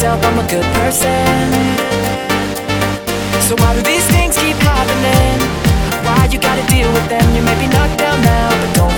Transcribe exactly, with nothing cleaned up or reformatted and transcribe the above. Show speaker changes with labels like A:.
A: yourself I'm a good person. So why do these things keep happening? Why you gotta deal with them? You may be knocked down now, but don't